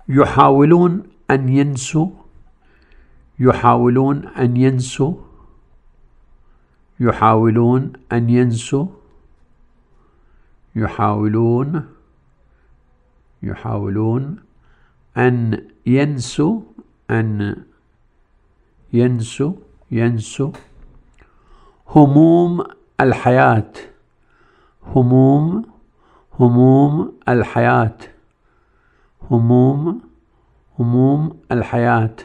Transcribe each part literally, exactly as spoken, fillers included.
يحاولون أن ينسوا يحاولون أن ينسوا يحاولون أن ينسوا يحاولون يحاولون أن ينسوا أن ينسوا ينسوا هموم الحياة هموم هموم الحياة هموم هموم الحياة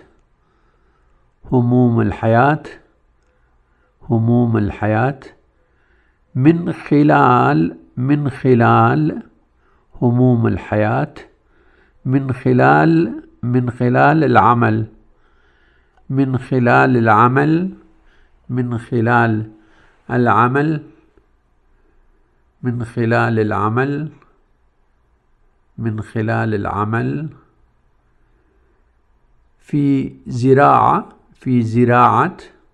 هموم الحياة هموم الحياة من خلال من خلال هموم الحياة من خلال من خلال العمل من خلال العمل من خلال العمل من خلال العمل من خلال العمل في زراعة في زراعة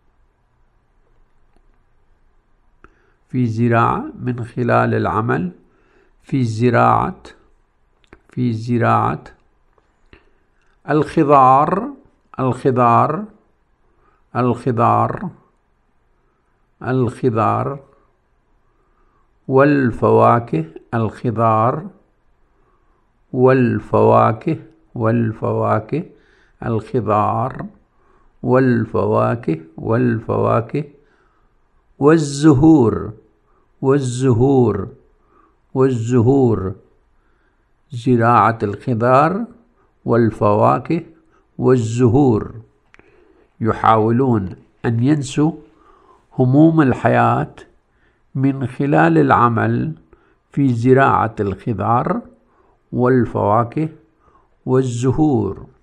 في زراعة من خلال العمل في زراعة في زراعة الخضار الخضار الخضار الخضار والفواكه الخضار والفواكه والفواكه الخضار والفواكه والفواكه والزهور والزهور والزهور زراعة الخضار والفواكه والزهور. يحاولون أن ينسوا هموم الحياة من خلال العمل في زراعة الخضار والفواكه والزهور.